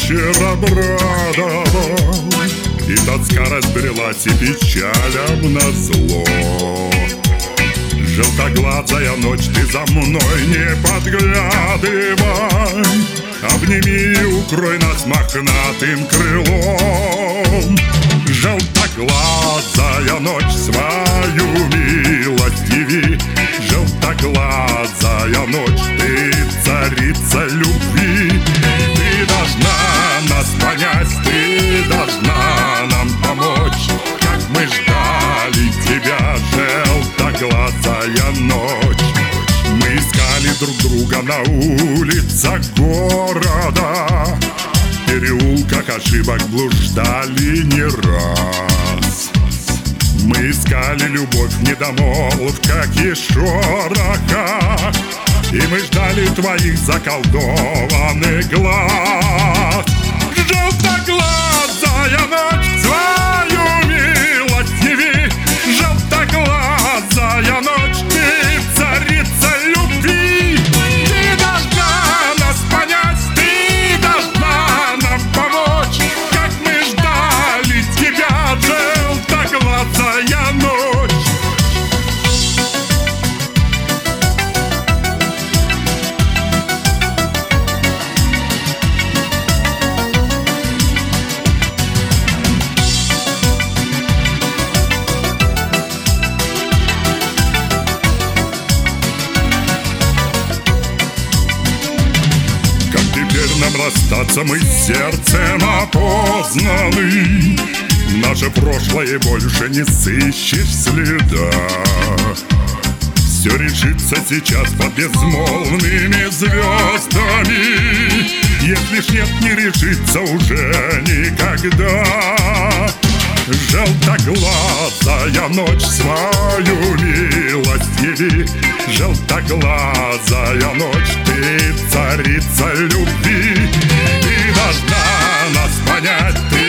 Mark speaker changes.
Speaker 1: вечер обрадовал, и тоска разбрелась, и печалям назло. Желтоглазая ночь, ты за мной не подглядывай, обними и укрой нас мохнатым крылом. Желтоглазая ночь, свою милость яви. Желтоглазая ночь, ты царица любви. Ты должна нас понять, ты должна нам помочь, как мы ждали тебя, желтоглазая ночь. Мы искали друг друга на улицах города, в переулках ошибок блуждали не раз. Мы искали любовь в недомолвках и шорохах, и мы ждали твоих заколдованных глаз. Желтоглазая ночь, свою милость яви. Желтоглазая ночь, ты царица любви. Ты должна нас понять, ты должна нам помочь, как мы ждали тебя, желтоглазая ночь. Нам расстаться, мы сердцем опознаны. Наше прошлое больше не сыщешь следа. Все решится сейчас под безмолвными звездами. Если ж нет, не решится уже никогда. Желтоглазая ночь, свою милость яви. Желтоглазая ночь, ты царица любви. Ты должна нас понять, ты